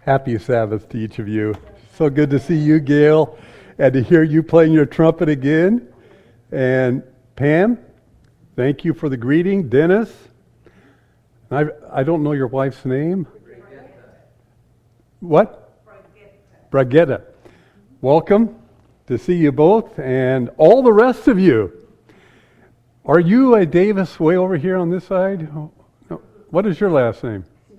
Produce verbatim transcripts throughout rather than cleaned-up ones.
Happy Sabbath to each of you. So good to see you, Gail, and to hear you playing your trumpet again. And Pam, thank you for the greeting. Dennis, I I don't know your wife's name. What? Bragetta. Welcome to see you both, and all the rest of you. Are you a Davis way over here on this side? Oh, no. What is your last name?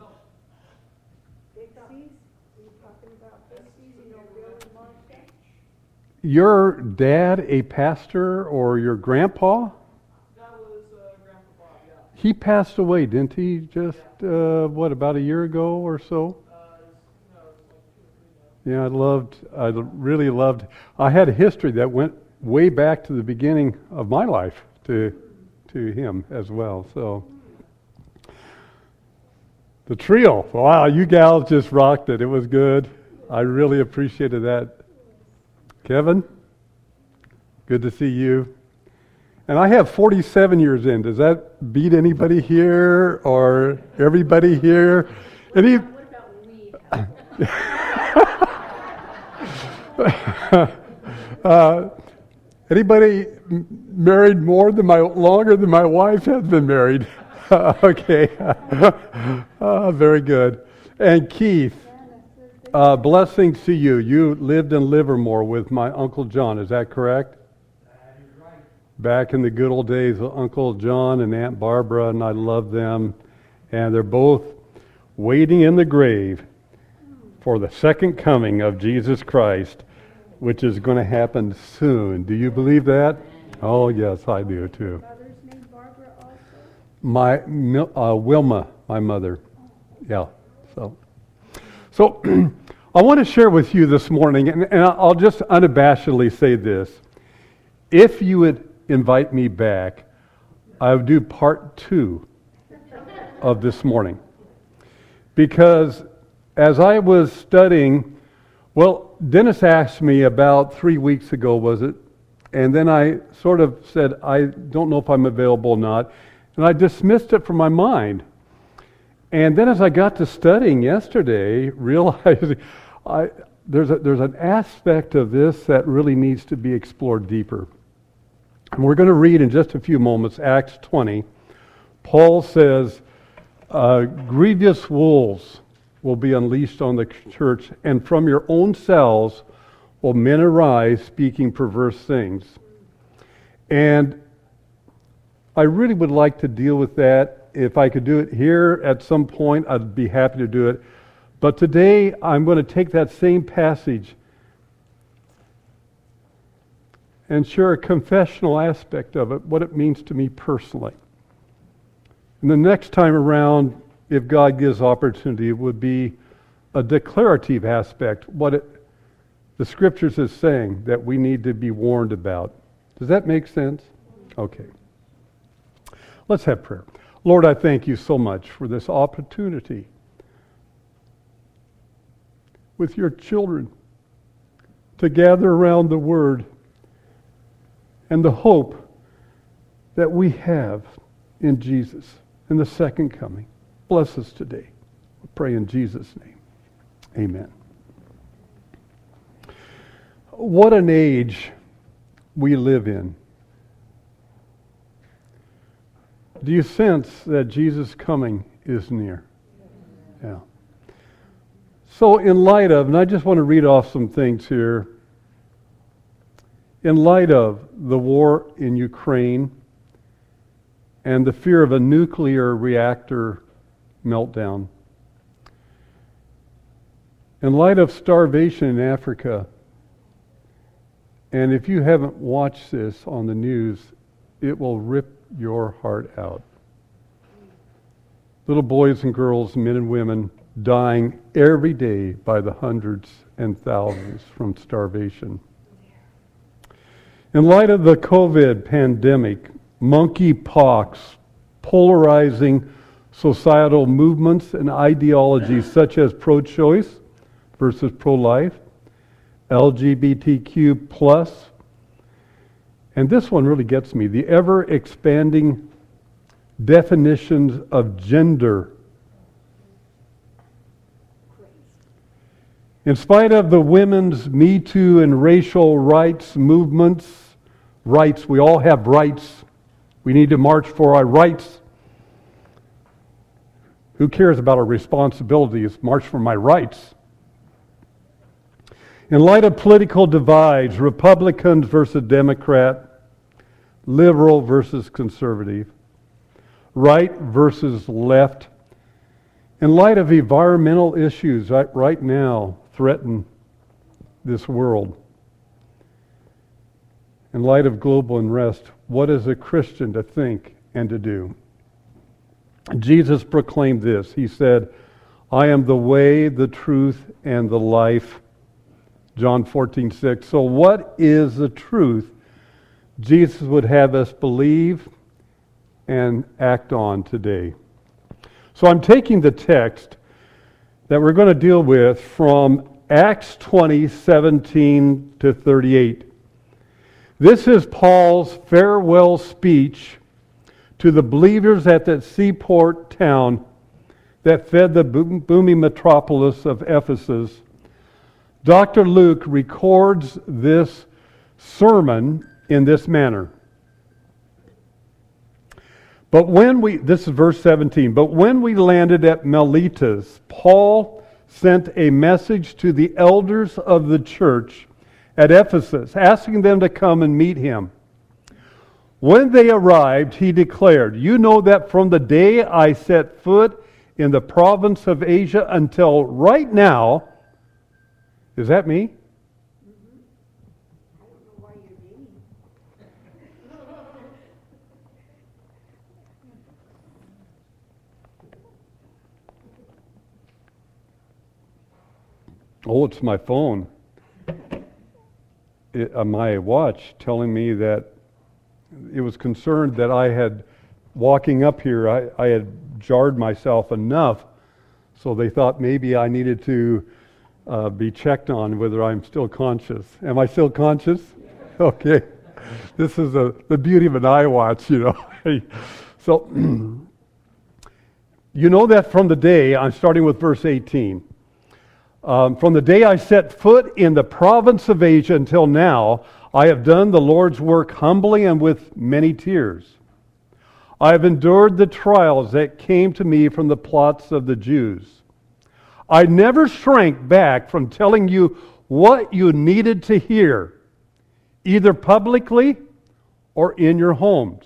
Your dad a pastor or your grandpa? That was uh, Grandpa Bob, yeah. He passed away, didn't he? Just, uh, what, about a year ago or so? Uh, no, it was like two or three now. Yeah, I loved, I really loved, I had a history that went way back to the beginning of my life to to him as well. So, the trio, wow, you gals just rocked it. It was good. I really appreciated that. Kevin, good to see you. And I have forty-seven years in. Does that beat anybody here or everybody here? Any? What about we? uh, anybody married more than my, longer than my wife has been married? Okay. uh, very good. And Keith. Uh, blessings to you. You lived in Livermore with my Uncle John, is that correct? That is right. Back in the good old days of Uncle John and Aunt Barbara, and I love them. And they're both waiting in the grave for the second coming of Jesus Christ, which is going to happen soon. Do you believe that? Oh, yes, I do too. Mother's name Barbara also? My, uh, Wilma, my mother. Yeah, so... So, I want to share with you this morning, and, and I'll just unabashedly say this. If you would invite me back, I would do part two of this morning. Because as I was studying, well, Dennis asked me about three weeks ago, was it? And then I sort of said, I don't know if I'm available or not. And I dismissed it from my mind. And then as I got to studying yesterday, realizing I, there's, a, there's an aspect of this that really needs to be explored deeper. And we're going to read in just a few moments, Acts twenty. Paul says, uh, grievous wolves will be unleashed on the church, and from your own cells will men arise speaking perverse things. And I really would like to deal with that. If I could do it here at some point, I'd be happy to do it. But today, I'm going to take that same passage and share a confessional aspect of it, what it means to me personally. And the next time around, if God gives opportunity, it would be a declarative aspect, what it, the Scriptures is saying that we need to be warned about. Does that make sense? Okay. Let's have prayer. Lord, I thank you so much for this opportunity with your children to gather around the Word and the hope that we have in Jesus in the second coming. Bless us today. We pray in Jesus' name. Amen. What an age we live in. Do you sense that Jesus' coming is near? Yeah. So in light of, and I just want to read off some things here. In light of the war in Ukraine and the fear of a nuclear reactor meltdown, in light of starvation in Africa, and if you haven't watched this on the news, it will rip your heart out. Little boys and girls, men and women, dying every day by the hundreds and thousands from starvation. In light of the COVID pandemic, monkeypox, polarizing societal movements and ideologies such as pro-choice versus pro-life, L G B T Q plus, and this one really gets me, the ever-expanding definitions of gender In spite of the women's Me Too and racial rights movements, rights, we all have rights. We need to march for our rights. Who cares about our responsibilities? March for my rights. In light of political divides, Republicans versus Democrat, liberal versus conservative, right versus left, in light of environmental issues right, right now threaten this world, in light of global unrest, what is a Christian to think and to do? Jesus proclaimed this. He said, I am the way, the truth, and the life. John fourteen six. So what is the truth Jesus would have us believe and act on today? So I'm taking the text that we're going to deal with from Acts twenty, seventeen to thirty-eight. This is Paul's farewell speech to the believers at that seaport town that fed the booming metropolis of Ephesus. Doctor Luke records this sermon in this manner. But when we, this is verse seventeen, but when we landed at Miletus, Paul sent a message to the elders of the church at Ephesus, asking them to come and meet him. When they arrived, he declared, you know that from the day I set foot in the province of Asia until right now, is that me? I don't know why you're dating. Oh, it's my phone. It, uh, my watch telling me that it was concerned that I had, walking up here, I, I had jarred myself enough, so they thought maybe I needed to uh, be checked on whether I'm still conscious. Am I still conscious? Okay. This is a, the beauty of an iWatch, you know. So, you know that from the day, I'm starting with verse eighteen. Um, from the day I set foot in the province of Asia until now, I have done the Lord's work humbly and with many tears. I have endured the trials that came to me from the plots of the Jews. I never shrank back from telling you what you needed to hear, either publicly or in your homes.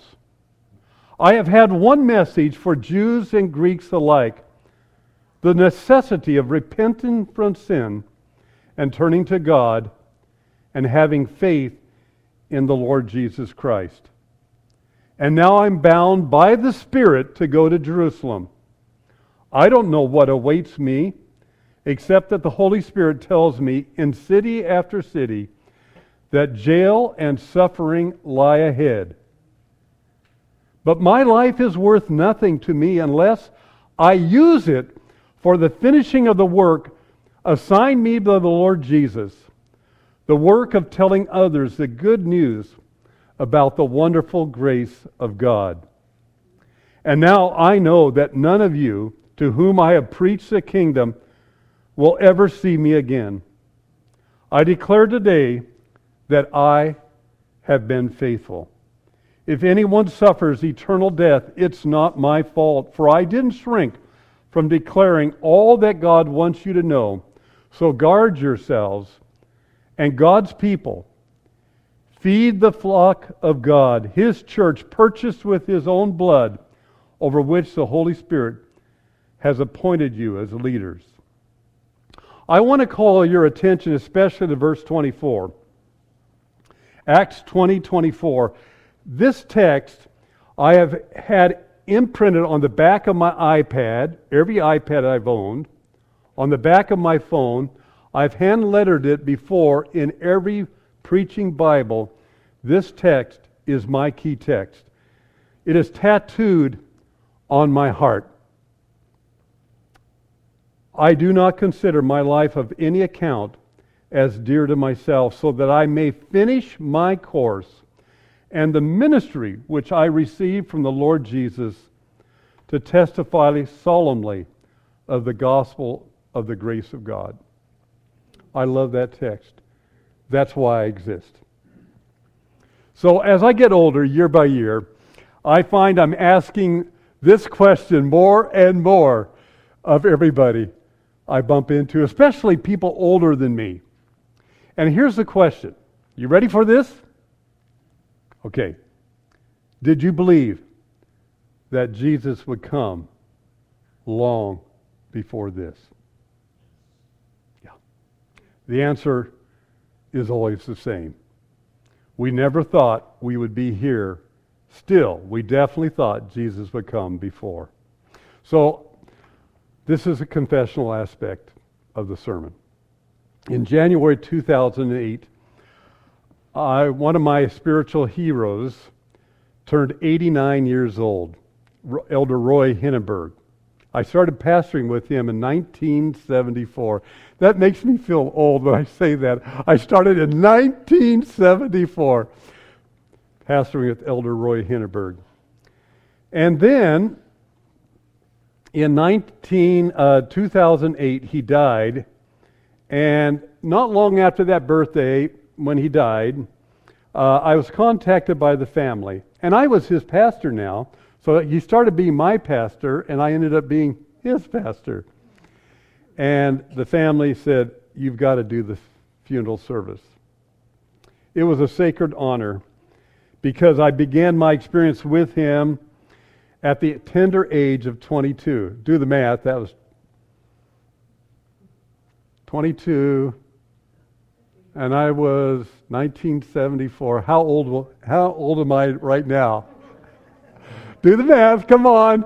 I have had one message for Jews and Greeks alike: the necessity of repenting from sin and turning to God and having faith in the Lord Jesus Christ. And now I'm bound by the Spirit to go to Jerusalem. I don't know what awaits me, except that the Holy Spirit tells me in city after city that jail and suffering lie ahead. But my life is worth nothing to me unless I use it for the finishing of the work assigned me by the Lord Jesus, the work of telling others the good news about the wonderful grace of God. And now I know that none of you to whom I have preached the kingdom will ever see me again. I declare today that I have been faithful. If anyone suffers eternal death, it's not my fault, for I didn't shrink from declaring all that God wants you to know. So guard yourselves and God's people. Feed the flock of God, His church purchased with His own blood, over which the Holy Spirit has appointed you as leaders. I want to call your attention especially to verse twenty-four. Acts twenty twenty-four. This text I have had imprinted on the back of my iPad, every iPad I've owned, on the back of my phone. I've hand-lettered it before in every preaching Bible. This text is my key text. It is tattooed on my heart. I do not consider my life of any account as dear to myself, so that I may finish my course and the ministry which I received from the Lord Jesus, to testify solemnly of the gospel of the grace of God. I love that text. That's why I exist. So as I get older, year by year, I find I'm asking this question more and more of everybody I bump into, especially people older than me. And here's the question. You ready for this? Okay. Did you believe that Jesus would come long before this? Yeah. The answer is always the same. We never thought we would be here still. We definitely thought Jesus would come before. So, this is a confessional aspect of the sermon. In January two thousand eight, I, one of my spiritual heroes turned eighty-nine years old, Elder Roy Hindenburg. I started pastoring with him in nineteen seventy-four. That makes me feel old when I say that. I started in nineteen seventy-four, pastoring with Elder Roy Hindenburg. And then, in nineteen, uh, two thousand eight, he died. And not long after that birthday, when he died, uh, I was contacted by the family. And I was his pastor now. So he started being my pastor, and I ended up being his pastor. And the family said, you've got to do the funeral service. It was a sacred honor because I began my experience with him at the tender age of twenty-two. Do the math, that was twenty-two, and I was nineteen seventy-four. How old will, how old am I right now? Do the math, come on.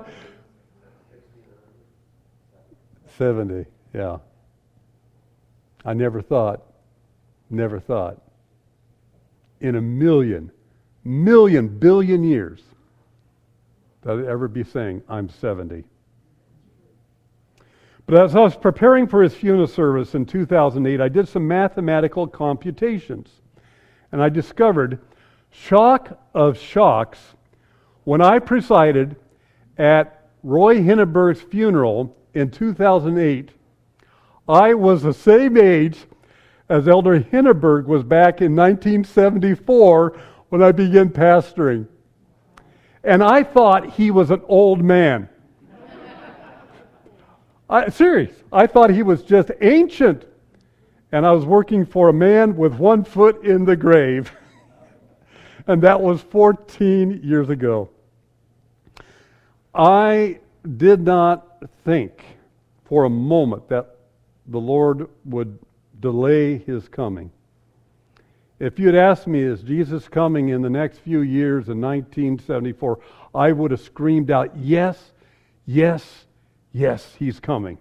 seventy, yeah. I never thought, never thought, in a million, million, billion years, that I'd ever be saying, I'm seventy. But as I was preparing for his funeral service in two thousand eight, I did some mathematical computations. And I discovered, shock of shocks, when I presided at Roy Hindenburg's funeral in two thousand eight, I was the same age as Elder Hindenburg was back in nineteen seventy-four when I began pastoring. And I thought he was an old man. I, serious. I thought he was just ancient. And I was working for a man with one foot in the grave. And that was fourteen years ago. I did not think for a moment that the Lord would delay his coming. If you'd asked me, is Jesus coming in the next few years in nineteen seventy-four, I would have screamed out, yes, yes, yes, he's coming.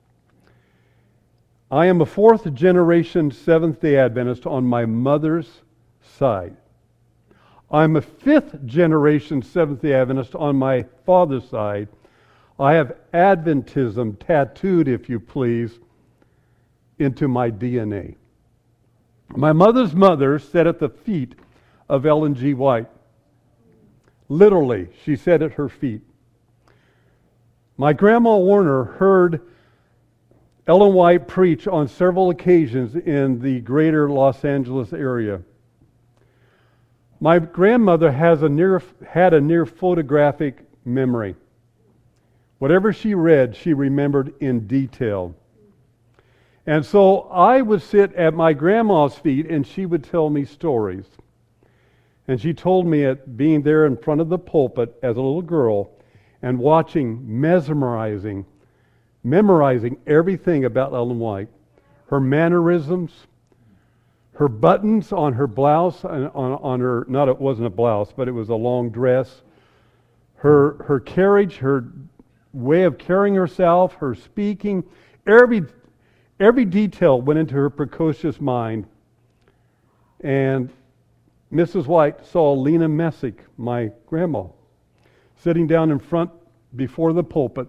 I am a fourth generation Seventh-day Adventist on my mother's side. I'm a fifth generation Seventh-day Adventist on my father's side. I have Adventism tattooed, if you please, into my D N A. My mother's mother sat at the feet of Ellen G. White. Literally, she sat at her feet. My grandma Warner heard Ellen White preach on several occasions in the greater Los Angeles area. My grandmother has a near, had a near photographic memory. Whatever she read, she remembered in detail. And so I would sit at my grandma's feet and she would tell me stories. And she told me at being there in front of the pulpit as a little girl and watching, mesmerizing, memorizing everything about Ellen White. Her mannerisms, her buttons on her blouse, on, on her, not it wasn't a blouse, but it was a long dress. Her, her carriage, her way of carrying herself, her speaking, every Every detail went into her precocious mind. And Missus White saw Lena Messick, my grandma, sitting down in front before the pulpit.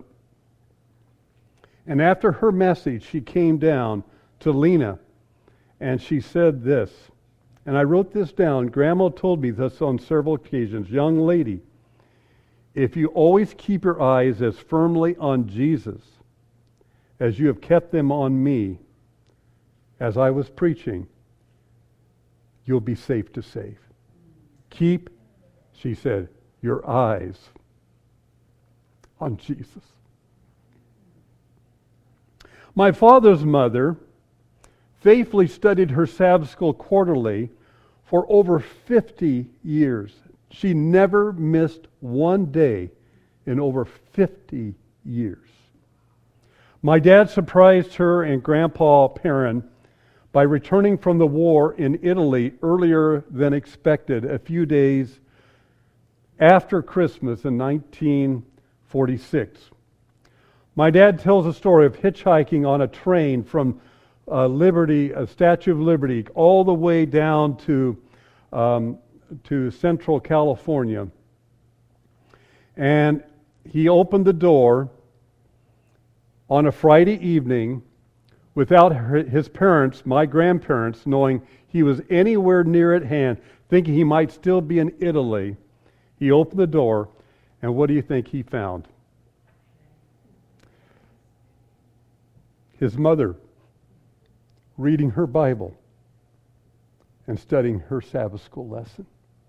And after her message, she came down to Lena and she said this. And I wrote this down. Grandma told me this on several occasions. Young lady, if you always keep your eyes as firmly on Jesus as you have kept them on me, as I was preaching, you'll be safe to save. Keep, she said, your eyes on Jesus. My father's mother faithfully studied her Sabbath school quarterly for over fifty years. She never missed one day in over fifty years. My dad surprised her and Grandpa Perrin by returning from the war in Italy earlier than expected, a few days after Christmas in nineteen forty-six. My dad tells a story of hitchhiking on a train from uh, Liberty, uh, Statue of Liberty, all the way down to um, to Central California. And he opened the door on a Friday evening without her, his parents, my grandparents, knowing he was anywhere near at hand, thinking he might still be in Italy. He opened the door, and what do you think he found? His mother reading her Bible and studying her Sabbath school lesson.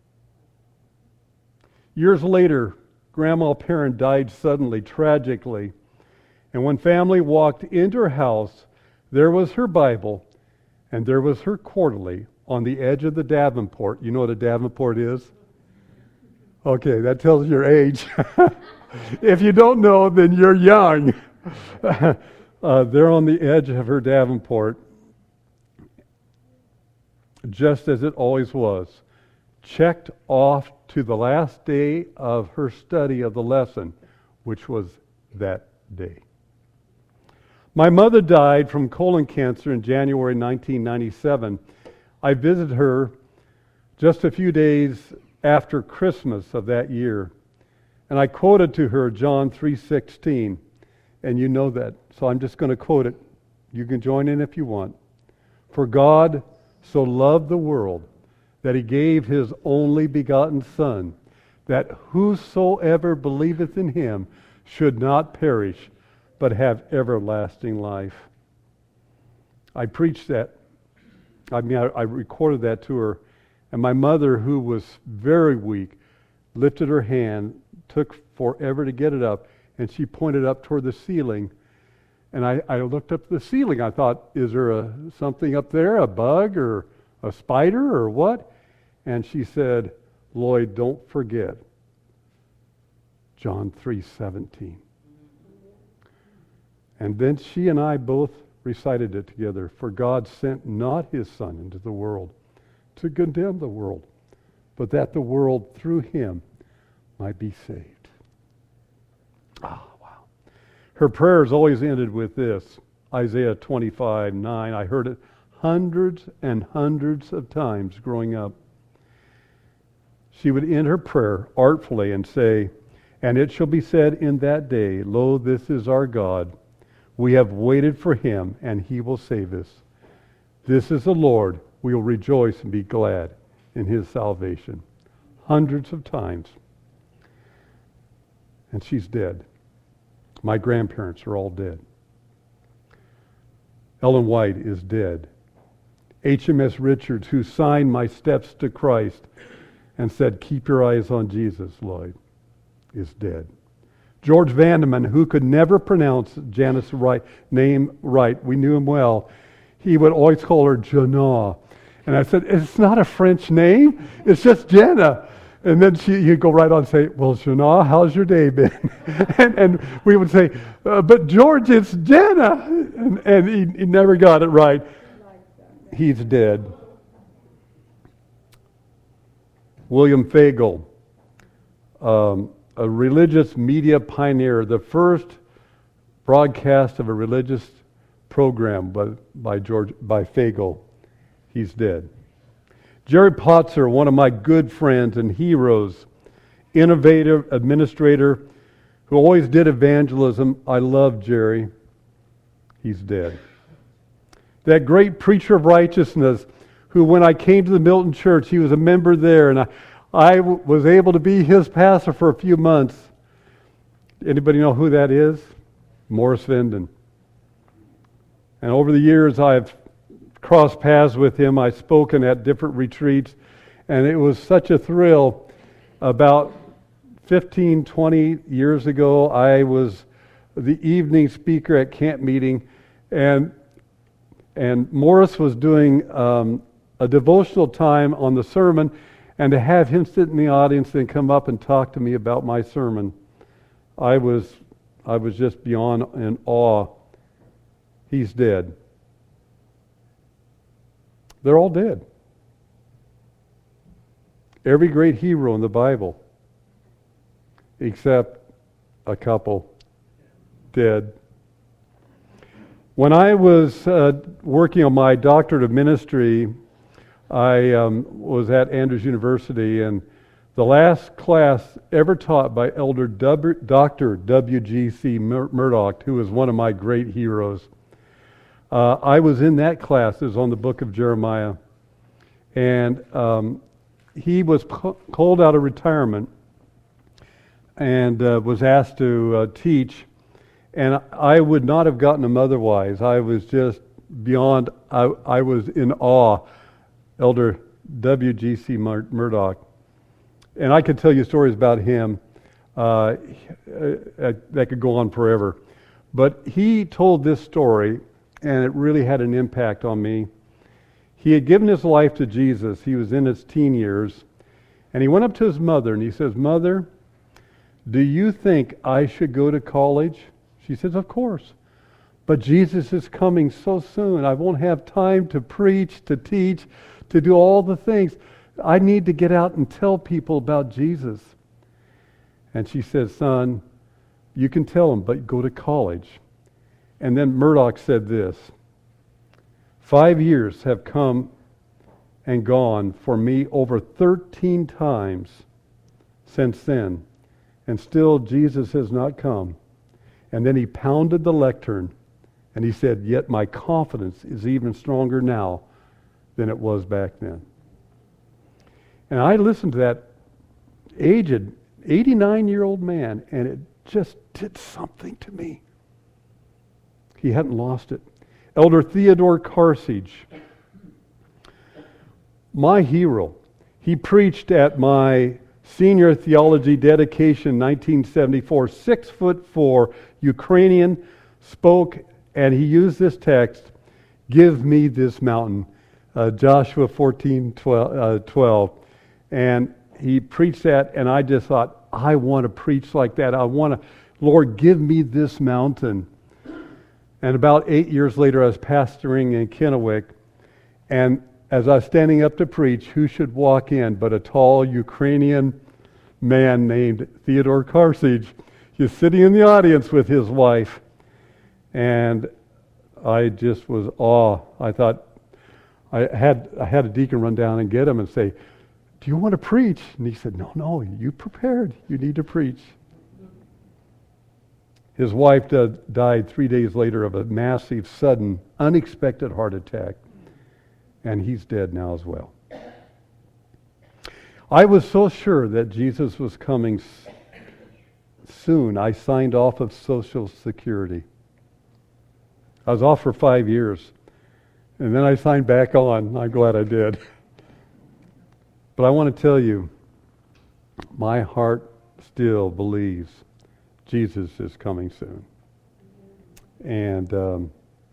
Years later, Grandma Perrin died suddenly, tragically. And when family walked into her house, there was her Bible and there was her quarterly on the edge of the Davenport. You know what a Davenport is? Okay, that tells your age. If you don't know, then you're young. uh, they're on the edge of her Davenport, just as it always was, checked off to the last day of her study of the lesson, which was that day. My mother died from colon cancer in January nineteen ninety-seven. I visited her just a few days after Christmas of that year, and I quoted to her John three sixteen, and you know that, so I'm just going to quote it. You can join in if you want. For God so loved the world that he gave his only begotten Son, that whosoever believeth in him should not perish, but have everlasting life. I preached that. I mean, I, I recorded that to her. And my mother, who was very weak, lifted her hand, took forever to get it up, and she pointed up toward the ceiling. And I, I looked up at the ceiling. I thought, is there a, something up there, a bug or a spider or what? And she said, Lloyd, don't forget John three seventeen. And then she and I both recited it together. For God sent not his Son into the world to condemn the world, but that the world through him might be saved. Ah, wow. Her prayers always ended with this, Isaiah twenty-five nine. I heard it hundreds and hundreds of times growing up. She would end her prayer artfully and say, and it shall be said in that day, lo, this is our God. We have waited for him, and he will save us. This is the Lord. We will rejoice and be glad in his salvation. Hundreds of times. And she's dead. My grandparents are all dead. Ellen White is dead. H M S Richards, who signed my steps to Christ and said, keep your eyes on Jesus, Lloyd, is dead. George Vandeman, who could never pronounce Janice's right, name right, we knew him well, he would always call her Jana. And I said, it's not a French name, it's just Jenna. And then she, he'd go right on and say, well, Jana, how's your day been? and, and we would say, uh, but George, it's Jenna. And, and he, he never got it right. He's dead. William Fagel, um, a religious media pioneer, the first broadcast of a religious program by, by George by Fagel. He's dead. Jerry Potzer, one of my good friends and heroes, innovative administrator who always did evangelism. I love Jerry. He's dead. That great preacher of righteousness who, when I came to the Milton Church, he was a member there, and I, I w- was able to be his pastor for a few months. Anybody know who that is? Morris Venden. And over the years, I've crossed paths with him. I've spoken at different retreats, and it was such a thrill. About fifteen, twenty years ago, I was the evening speaker at camp meeting, and and Morris was doing um, a devotional time on the sermon, and to have him sit in the audience and come up and talk to me about my sermon, I was I was just beyond in awe. He's dead. They're all dead. Every great hero in the Bible, except a couple, dead. When I was uh, working on my doctorate of ministry, I um, was at Andrews University, and the last class ever taught by Elder W, Doctor W G C Mur- Murdoch, who was one of my great heroes. Uh, I was in that class. It was on the book of Jeremiah. And um, he was co- called out of retirement and uh, was asked to uh, teach. And I would not have gotten him otherwise. I was just beyond, I, I was in awe. Elder W G C Mur- Murdoch. And I could tell you stories about him uh, that could go on forever. But he told this story, and it really had an impact on me. He had given his life to Jesus. He was in his teen years. And he went up to his mother and he says, "Mother, do you think I should go to college?" She says, "Of course. But Jesus is coming so soon. I won't have time to preach, to teach, to do all the things. I need to get out and tell people about Jesus." And she says, "Son, you can tell them, but go to college." And then Murdoch said this, "Five years have come and gone for me over thirteen times since then, and still Jesus has not come." And then he pounded the lectern, and he said, "Yet my confidence is even stronger now than it was back then." And I listened to that aged eighty-nine-year-old man, and it just did something to me. He hadn't lost it. Elder Theodore Carthage, my hero. He preached at my senior theology dedication nineteen seventy-four, six foot four, Ukrainian, spoke, and he used this text, "Give me this mountain," uh, Joshua fourteen twelve. And he preached that, and I just thought, I want to preach like that. I want to, Lord, give me this mountain. And about eight years later, I was pastoring in Kennewick, and as I was standing up to preach, who should walk in but a tall Ukrainian man named Theodore Carthage. He was sitting in the audience with his wife, and I just was awe. I thought, I had I had a deacon run down and get him and say, "Do you want to preach?" And he said, "No, no, you prepared. You need to preach." His wife died three days later of a massive, sudden, unexpected heart attack. And he's dead now as well. I was so sure that Jesus was coming soon, I signed off of Social Security. I was off for five years. And then I signed back on. I'm glad I did. But I want to tell you, my heart still believes Jesus is coming soon. And um,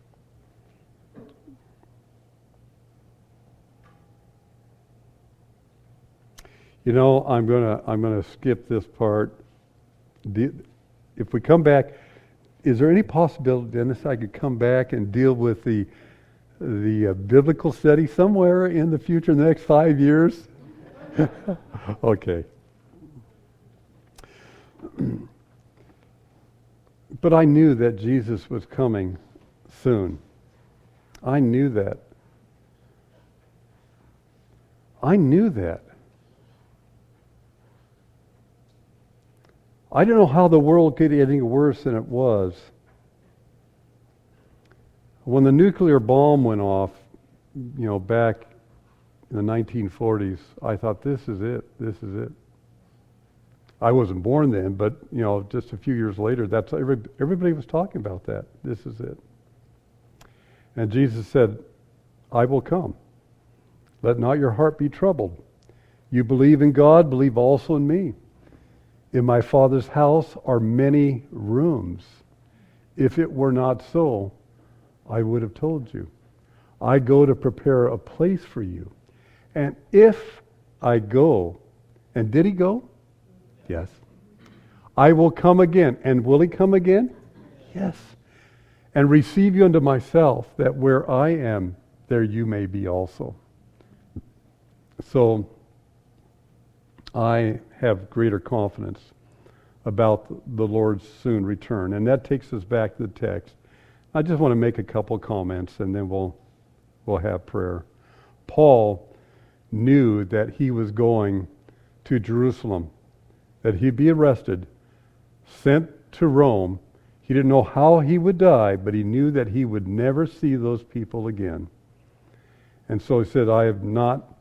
you know, I'm gonna I'm gonna skip this part. If we come back, is there any possibility, Dennis, I could come back and deal with the the uh, biblical study somewhere in the future, in the next five years? Okay. But I knew that Jesus was coming soon. I knew that. I knew that. I don't know how the world could get any worse than it was. When the nuclear bomb went off, you know, back in the nineteen forties, I thought, this is it, this is it. I wasn't born then, but, you know, just a few years later, that's every, everybody was talking about that. This is it. And Jesus said, I will come. Let not your heart be troubled. You believe in God, believe also in me. In my Father's house are many rooms. If it were not so, I would have told you. I go to prepare a place for you. And if I go, and did he go? Yes. I will come again. And will he come again? Yes. And receive you unto myself, that where I am, there you may be also. So, I have greater confidence about the Lord's soon return. And that takes us back to the text. I just want to make a couple comments and then we'll we'll have prayer. Paul knew that he was going to Jerusalem, that he'd be arrested, sent to Rome. He didn't know how he would die, but he knew that he would never see those people again. And so he said, I have not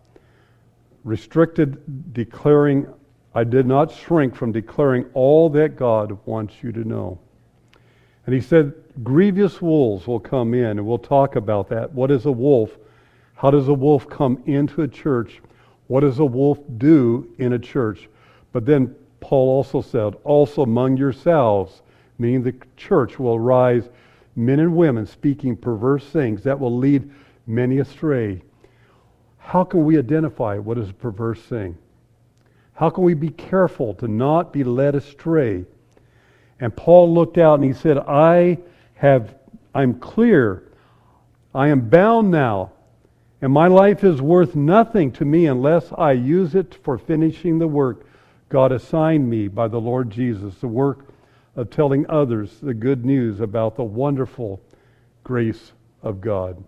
restricted declaring, I did not shrink from declaring all that God wants you to know. And he said, grievous wolves will come in, and we'll talk about that. What is a wolf? How does a wolf come into a church? What does a wolf do in a church? But then Paul also said, also among yourselves, meaning the church will rise men and women speaking perverse things that will lead many astray. How can we identify what is a perverse thing? How can we be careful to not be led astray? And Paul looked out and he said, I have, I'm clear. I am bound now. And my life is worth nothing to me unless I use it for finishing the work God assigned me by the Lord Jesus, the work of telling others the good news about the wonderful grace of God.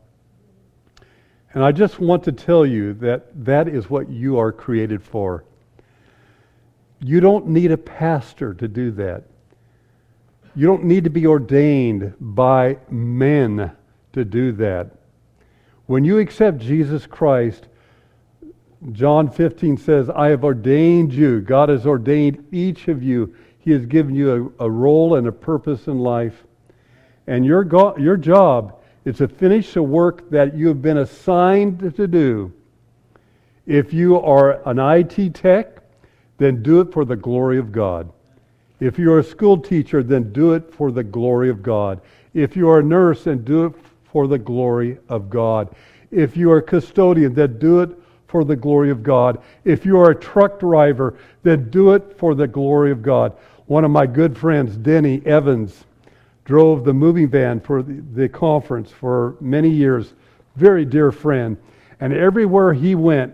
And I just want to tell you that that is what you are created for. You don't need a pastor to do that. You don't need to be ordained by men to do that. When you accept Jesus Christ, John fifteen says, I have ordained you. God has ordained each of you. He has given you a, a role and a purpose in life. And your, go- your job is to finish the work that you have been assigned to do. If you are an I T tech, then do it for the glory of God. If you're a school teacher, then do it for the glory of God. If you're a nurse, then do it for the glory of God. If you are a custodian, then do it for the glory of God. If you are a truck driver, then do it for the glory of God. One of my good friends, Denny Evans, drove the moving van for the, the conference for many years. Very dear friend. And everywhere he went,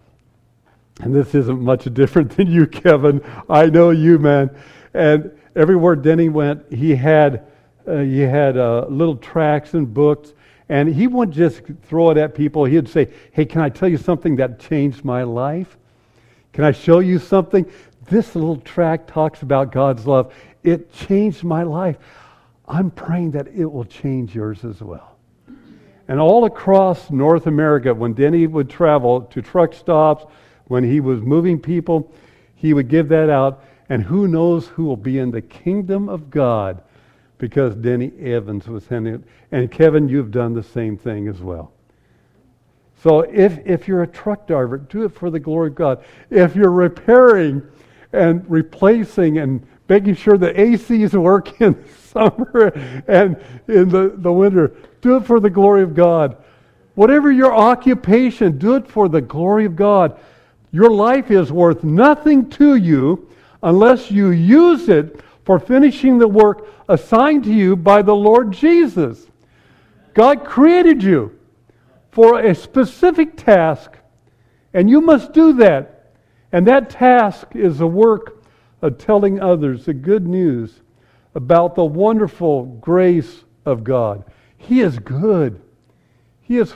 and this isn't much different than you, Kevin. I know you, man. And everywhere Denny went, he had uh, he had uh, little tracts and books, and he wouldn't just throw it at people. He'd say, hey, can I tell you something that changed my life? Can I show you something? This little tract talks about God's love. It changed my life. I'm praying that it will change yours as well. And all across North America, when Denny would travel to truck stops, when he was moving people, he would give that out. And who knows who will be in the kingdom of God because Denny Evans was sending it. And Kevin, you've done the same thing as well. So if, if you're a truck driver, do it for the glory of God. If you're repairing and replacing and making sure the A Cs work in the summer and in the, the winter, do it for the glory of God. Whatever your occupation, do it for the glory of God. Your life is worth nothing to you unless you use it for finishing the work assigned to you by the Lord Jesus. God created you for a specific task, and you must do that. And that task is the work of telling others the good news about the wonderful grace of God. He is good. He is,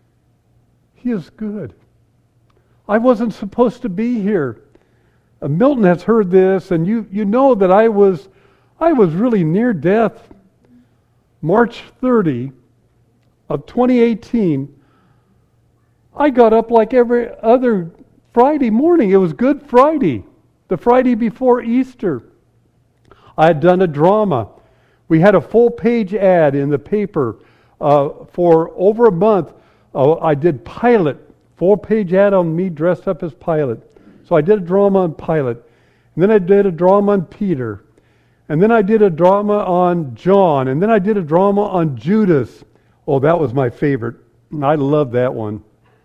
he is good. I wasn't supposed to be here. Uh, Milton has heard this, and you, you know that I was I was really near death. March thirtieth of twenty eighteen, I got up like every other Friday morning. It was Good Friday, the Friday before Easter. I had done a drama. We had a full-page ad in the paper uh, for over a month oh, I did Pilate, four-page ad on me dressed up as Pilate. So I did a drama on Pilate. And then I did a drama on Peter. And then I did a drama on John. And then I did a drama on Judas. Oh, that was my favorite. I love that one.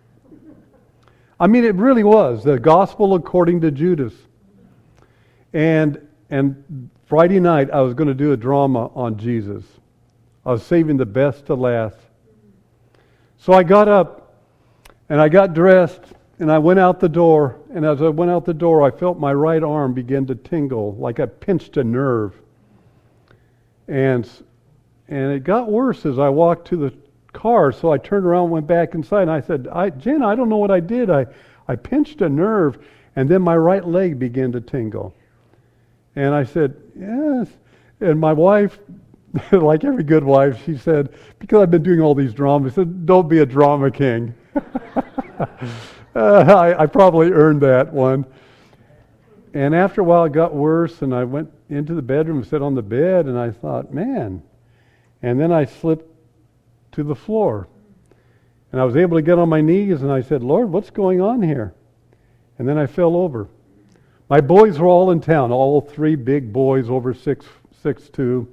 I mean, it really was the gospel according to Judas. And and Friday night, I was going to do a drama on Jesus. I was saving the best to last. So I got up and I got dressed and I went out the door. And as I went out the door, I felt my right arm begin to tingle like I pinched a nerve. And and it got worse as I walked to the car. So I turned around and went back inside. And I said, I, Jen, I don't know what I did. I, I pinched a nerve. And then my right leg began to tingle. And I said, yes. And my wife, like every good wife, she said, because I've been doing all these dramas, she said, don't be a drama king. uh, I, I probably earned that one. And after a while it got worse, and I went into the bedroom and sat on the bed, and I thought, man. And then I slipped to the floor. And I was able to get on my knees, and I said, Lord, what's going on here? And then I fell over. My boys were all in town, all three big boys over six, six two.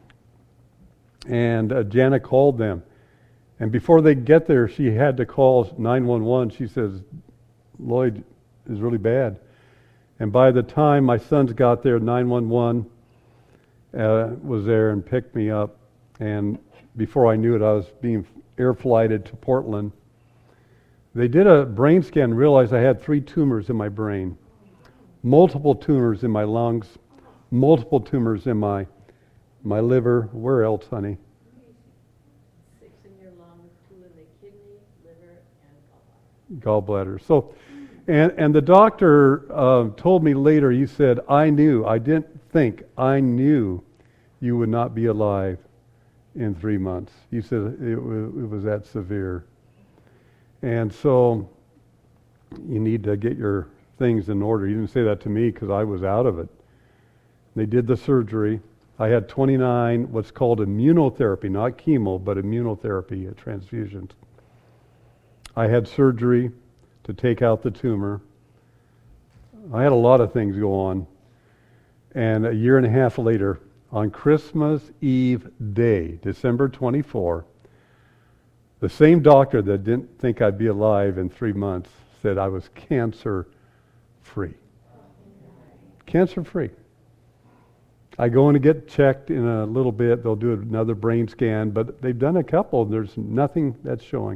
And uh, Janet called them. And before they get there, she had to call nine one one. She says, Lloyd is really bad. And by the time my sons got there, nine one one uh, was there and picked me up. And before I knew it, I was being air flighted to Portland. They did a brain scan and realized I had three tumors in my brain. Multiple tumors in my lungs, multiple tumors in my my liver. Where else, honey? Six in your lungs, two in the kidney, liver, and gallbladder. Gallbladder. So, and and the doctor uh, told me later. He said, "I knew. I didn't think. I knew you would not be alive in three months." He said it, it was that severe. And so, you need to get your things in order. He didn't say that to me because I was out of it. They did the surgery. I had twenty-nine what's called immunotherapy, not chemo, but immunotherapy uh, transfusions. I had surgery to take out the tumor. I had a lot of things go on. And a year and a half later, on Christmas Eve day, December twenty-fourth, the same doctor that didn't think I'd be alive in three months said I was cancer free. Cancer free. I go in to get checked in a little bit. They'll do another brain scan, but they've done a couple. There's nothing that's showing.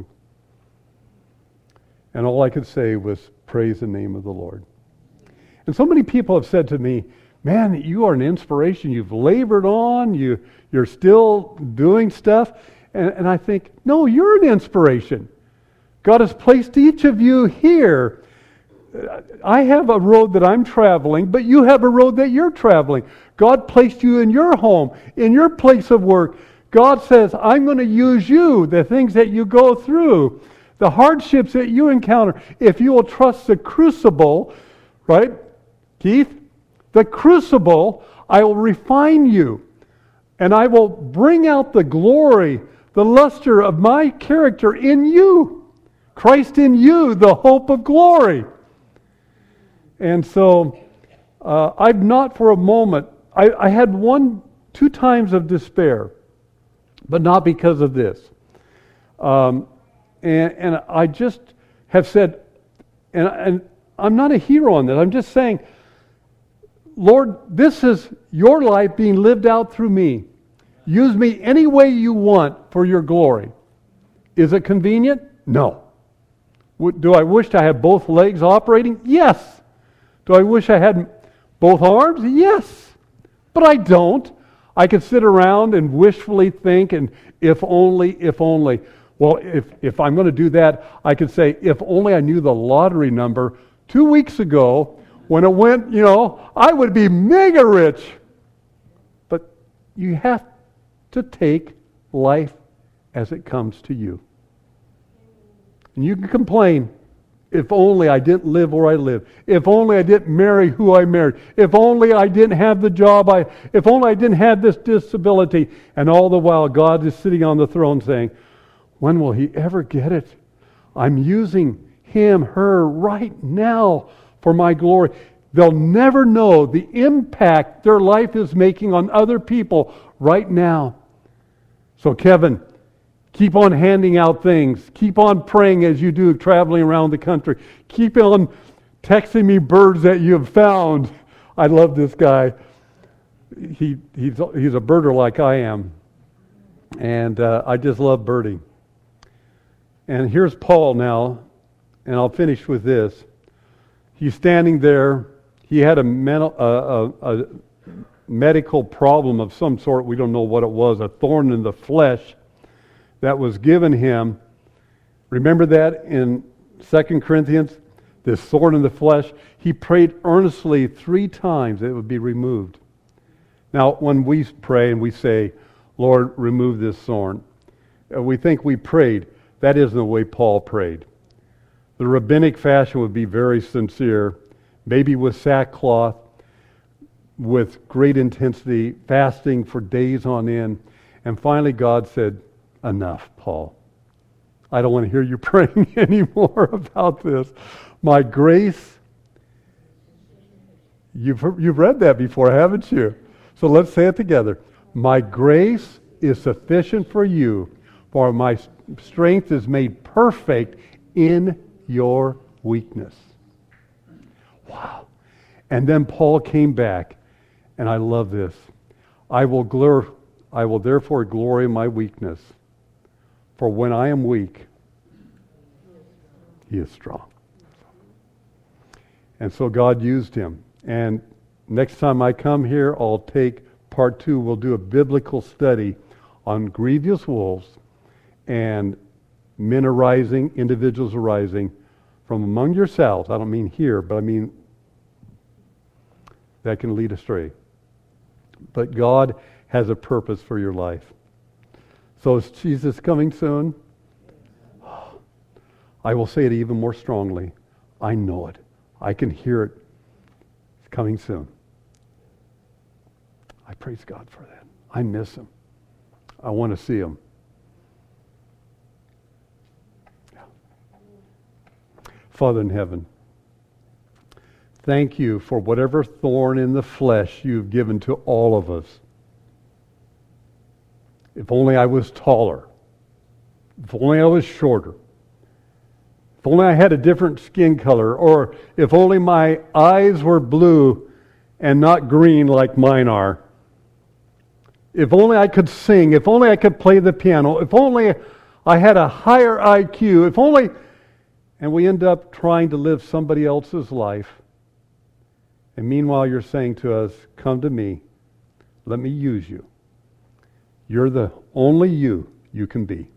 And all I could say was praise the name of the Lord. And so many people have said to me, man, you are an inspiration. You've labored on. You, you're still doing stuff. And, and I think, no, you're an inspiration. God has placed each of you here. I have a road that I'm traveling, but you have a road that you're traveling. God placed you in your home, in your place of work. God says, I'm going to use you, the things that you go through, the hardships that you encounter. If you will trust the crucible, right, Keith? The crucible, I will refine you, and I will bring out the glory, the luster of my character in you. Christ in you, the hope of glory. And so, uh, I've not for a moment, I, I had one, two times of despair, but not because of this. Um, and, and I just have said, and, and I'm not a hero on this, I'm just saying, Lord, this is your life being lived out through me. Use me any way you want for your glory. Is it convenient? No. Do I wish I had both legs operating? Yes. Do I wish I had both arms? Yes. But I don't. I could sit around and wishfully think and if only, if only. Well, if, if I'm going to do that, I could say, if only I knew the lottery number two weeks ago when it went, you know, I would be mega rich. But you have to take life as it comes to you. And you can complain, if only I didn't live where I live. If only I didn't marry who I married. If only I didn't have the job I, if only I didn't have this disability. And all the while God is sitting on the throne saying, when will he ever get it? I'm using him, her, right now for my glory. They'll never know the impact their life is making on other people right now. So Kevin, keep on handing out things. Keep on praying as you do, traveling around the country. Keep on texting me birds that you have found. I love this guy. He he's he's a birder like I am, and uh, I just love birding. And here's Paul now, and I'll finish with this. He's standing there. He had a mental a, a, a medical problem of some sort. We don't know what it was. A thorn in the flesh that was given him. Remember that in Second Corinthians? This thorn in the flesh. He prayed earnestly three times that it would be removed. Now, when we pray and we say, Lord, remove this thorn, we think we prayed. That isn't the way Paul prayed. The rabbinic fashion would be very sincere, maybe with sackcloth, with great intensity, fasting for days on end. And finally God said, enough, Paul. I don't want to hear you praying anymore about this. My grace, you've, you've read that before, haven't you? So let's say it together. My grace is sufficient for you, for my strength is made perfect in your weakness. Wow. And then Paul came back, and I love this. I will glor- I will therefore glory in my weakness, for when I am weak, he is strong. And so God used him. And next time I come here, I'll take part two. We'll do a biblical study on grievous wolves and men arising, individuals arising from among yourselves. I don't mean here, but I mean that can lead astray. But God has a purpose for your life. So is Jesus coming soon? I will say it even more strongly. I know it. I can hear it. It's coming soon. I praise God for that. I miss him. I want to see him. Yeah. Father in heaven, thank you for whatever thorn in the flesh you've given to all of us. If only I was taller. If only I was shorter. If only I had a different skin color. Or if only my eyes were blue and not green like mine are. If only I could sing. If only I could play the piano. If only I had a higher I Q. If only... And we end up trying to live somebody else's life. And meanwhile you're saying to us, come to me. Let me use you. You're the only you you can be.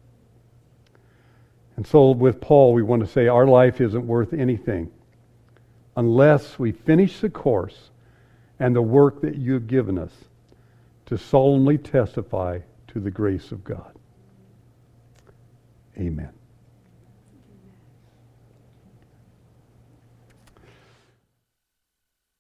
And so with Paul, we want to say our life isn't worth anything unless we finish the course and the work that you've given us to solemnly testify to the grace of God. Amen.